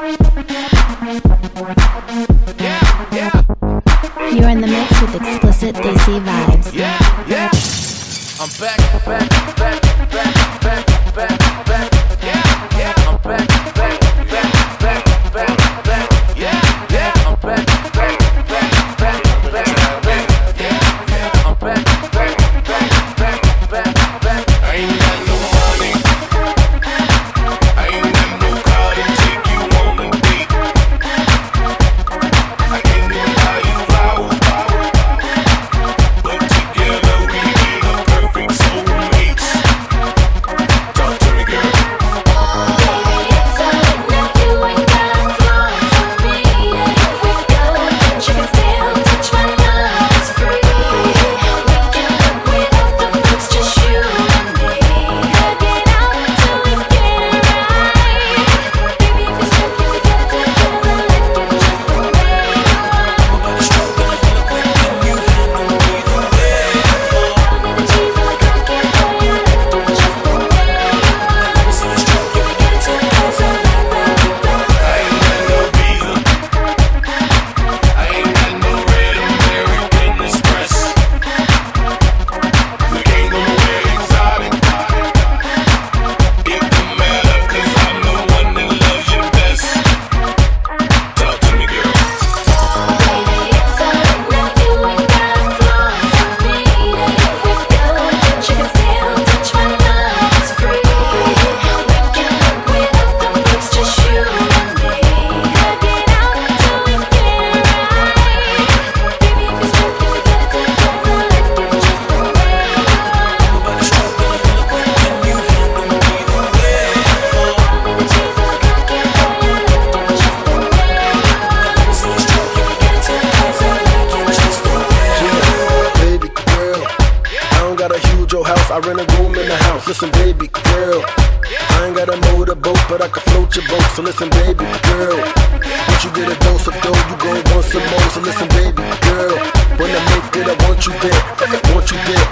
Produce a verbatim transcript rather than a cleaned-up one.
You're in the mix with explicit Desi vibes. Yeah, yeah. I'm back, back, back, back, back, back, back. Yeah, yeah. I'm back, back, back, back, back, back. Yeah, yeah. I'm back, back, back, back, back, back. Yeah, yeah. I'm back, back, back, back, back, back. I ain't got no money. I ain't got no car to take you on a date. I can't even buy you flowers, but together we be the perfect soulmates. Talk to me, girl. Baby, it's alright now, you ain't got flaws on me. If we go, then you can still touch my love, it's free. We can work without the books, just you and me. Hug it out till we get it right. Baby, if it's broken, we got it together, like you just the way you are. Nobody's stronger than you, but then you handle me the way. I'll be the cheese on the cookie for you, like you just the way you are. Never seen a stronger, we get it together. I ain't got no visa. I ain't got no red American Express. We can't go nowhere exotic. It don't matter, 'cause I'm the one that loves you best. Talk to me, girl. Baby, it's alright now, you ain't got flaws on me. If we go, then you can still touch my love, it's free. We can work without the books, just you and me. Hug it out till we get it right. Baby, if it's broken, we got it together, like you just the way you are. Nobody's stronger than you, but then you handle me the way. I'll be the cheese on the cookie for you, like you just the way you are. Never seen a stronger, we get it together, like you just the way. Yeah, baby girl, I don't got a huge old house, I rent a room in the house. Listen, baby girl, I ain't got a motorboat, but I can float your boat. So listen, baby girl, once you get a dose of dough, you gon' want some more. So listen, baby girl, when I make it, I want you there, I want you there.